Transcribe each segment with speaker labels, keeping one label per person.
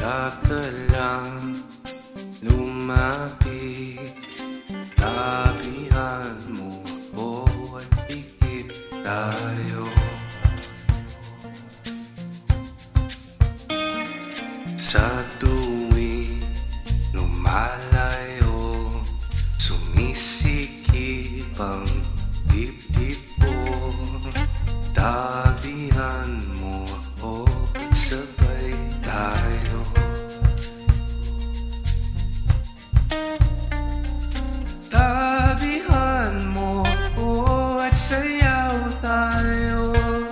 Speaker 1: ka lang lumapit, tabihan mo ako at higit tayo. Sa tuwing lumalayo, sumisikip ang dibdib ko. Tabihan mo ako at sabay tayo. Tabihan mo ako at sayaw tayo.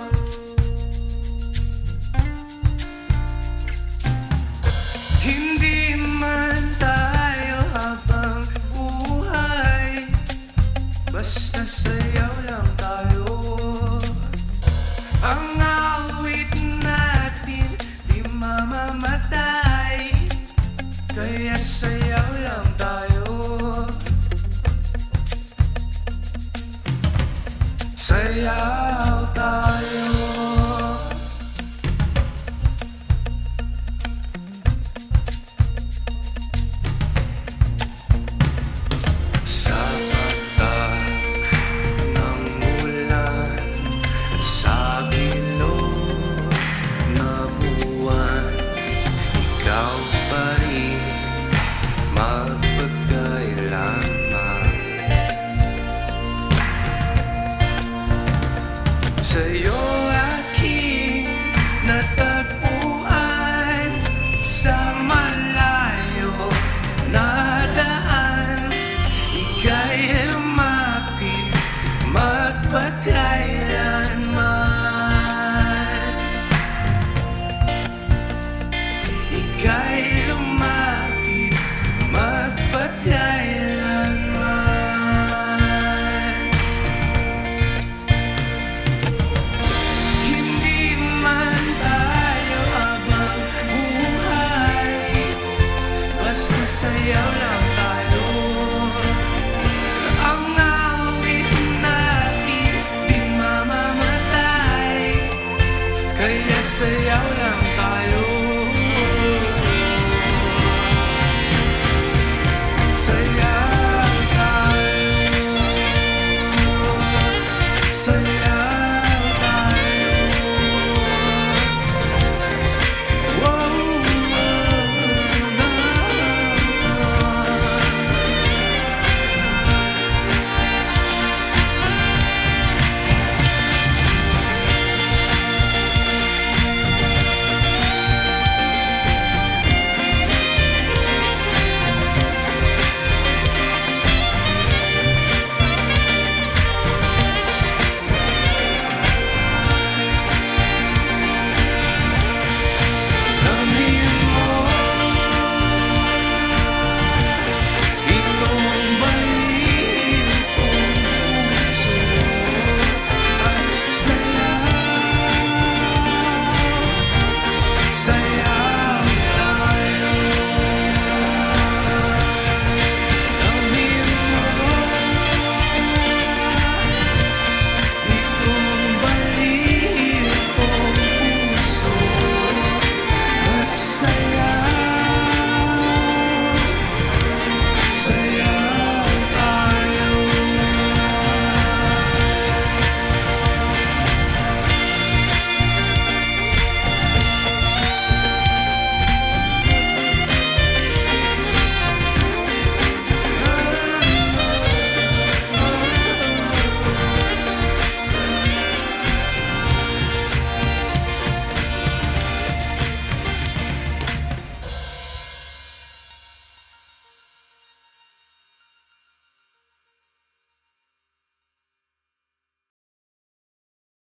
Speaker 1: Hindi man tayo habang buhay, basta sayaw lang tayo. Ang awit natin di mamamatay, kaya sayaw lang tayo. Sayaw tayo. Sa patak ng ulan at sa bilog na buwan, ikaw pa rin magpagkailanman. Sa'yo aking natagpuan sa malayo na daan. Ika'y lumapit magpagkailanman. Ika'y